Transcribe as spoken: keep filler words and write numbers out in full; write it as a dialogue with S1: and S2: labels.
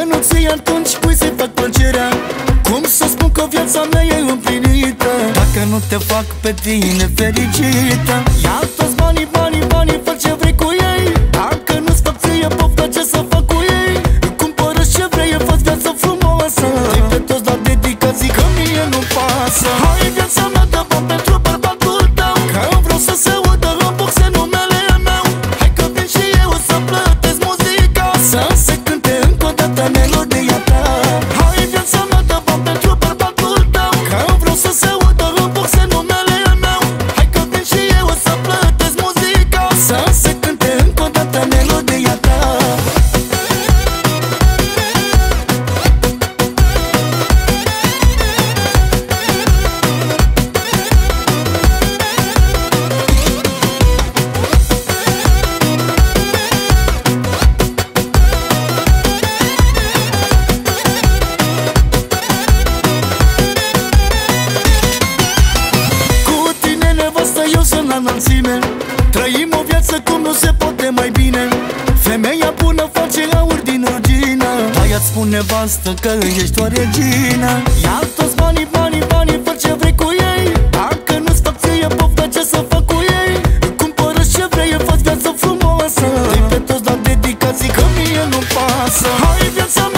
S1: nu ții, atunci cui să-i fac plăcerea? Cum să spun că viața mea e împlinită dacă nu te fac pe tine fericită? Ia toți banii, banii, banii, fă ce vrei cu ei. Dacă nu-ți fac ție poftă, ce să fac cu ei? Cumpără-ți ce vrei, fă-ți viața frumoasă. Dă-i pe toți la dedicații, că mie nu-mi pasă. Hai, viața mea, dă bani pentru bărbatul tău, că vreau să se udă în boxe numele meu. Hai că vin și eu să plătesc muzica, să se cânte încă o dată melodia ta. Hai, viața mea, dă bani pentru bărbatul tău, că vreau să se udă în boxe numele meu. Hai că vin și eu să plătesc muzica, să se cânte încă o dată melodia ta. Eu sunt la înălțime, trăim o viață cum nu se poate mai bine. Femeia bună face aur din rugină, aia-ți spune nevastă că ești o regină. Ia toți banii, banii, banii, fă ce vrei cu ei. Dacă nu-ți fac ție poftă, ce să fac cu ei? Cumpără-ți ce vrei, fă-ți viață frumoasă. Dă-i pe toți la dedicații, că mie nu-mi pasă. Hai, viața mea,